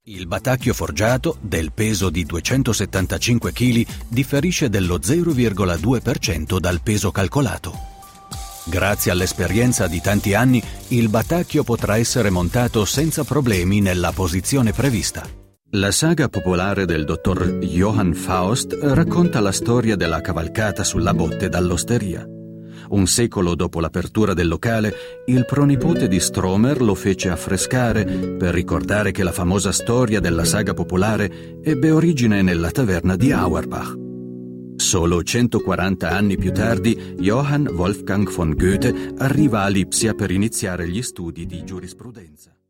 Il batacchio forgiato, del peso di 275 kg, differisce dello 0,2% dal peso calcolato. Grazie all'esperienza di tanti anni, il batacchio potrà essere montato senza problemi nella posizione prevista. La saga popolare del dottor Johann Faust racconta la storia della cavalcata sulla botte dall'osteria. Un secolo dopo l'apertura del locale, il pronipote di Stromer lo fece affrescare per ricordare che la famosa storia della saga popolare ebbe origine nella taverna di Auerbach. Solo 140 anni più tardi, Johann Wolfgang von Goethe arriva a Lipsia per iniziare gli studi di giurisprudenza.